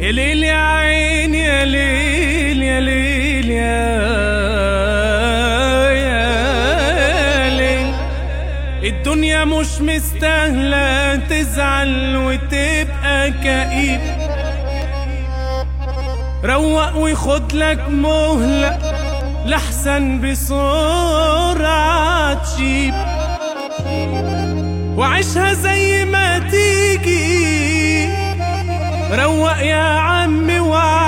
يا ليل يا عين يا ليل يا ليل يا ليل. الدنيا مش مستاهلة تزعل وتبقى كئيب، روق وخد لك مهلة لحسن بسرعة تشيب، وعيشها زي ما تيجي، روق يا عمي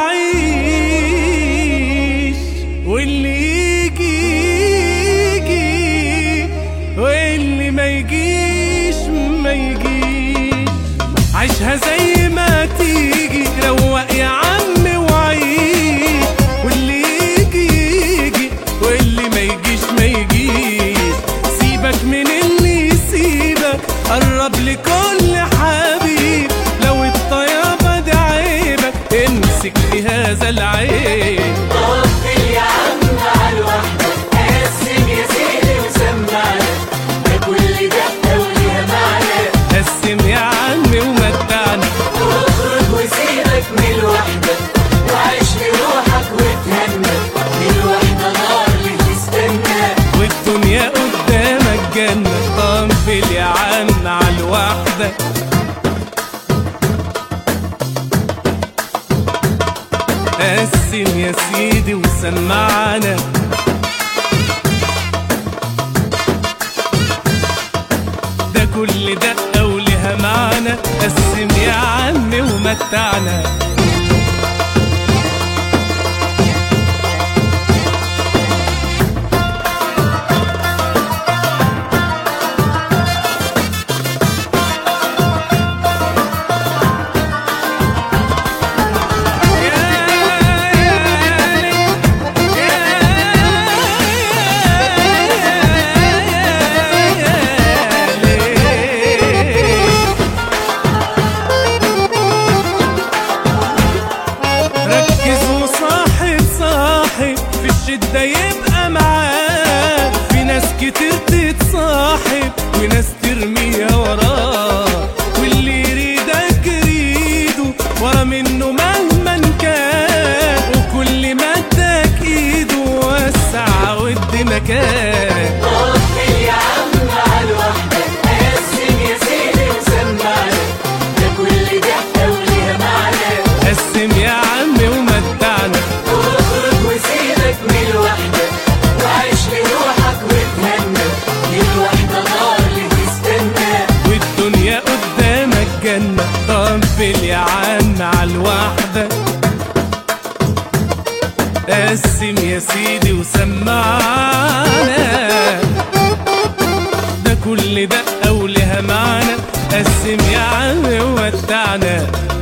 وعيش، واللي يجي يجي واللي ما يجيش ما يجيش. عيشها زي ما تيجي، روق يا عمي وعيش، واللي يجي يجي واللي ما يجيش ما يجيش. سيبك من اللي يسيبك، قرب لكل حبيب، لو الطيابة دي عيبك امسك في هذا العيب. طفل يا عم على الوحدة، قسم يا سيدي وسمعنا، ده كل دقة وليها معنى. قسم يا عمي ومتعنا، واخرج وسيبك من الوحدة، وعيش لروحك وتهنى، الوحدة نار اللي تستنى، والدنيا قدامك جنة. طنفل يا عم على الوحدة، قسم يا سيدي وسمعنا، ده كل دقة ولها معنى. قسم يا عمي ومتعنا، ده يبقى معاه. في ناس كتير تتصاحب وناس ترميها وراه، واللي يريدك يريده ورا منه مهما كان، وكل ما اداك ايده وسع ودي مكان. طفل يا عم على الوحدة، قسم يا سيدي وسمعنا، ده كل دقة وليها معنى. قسم يا عمي ومتعنا، واخرج وسيبك من الوحدة، وعيش لروحك وتهنى، الوحدة نار اللي تستنى، والدنيا قدامك جنة. طنفل يا عم على الوحدة، قسم يا سيدي وسمعنا، ده كل دقة ولها معنى. قسم يا عم ومتعنا.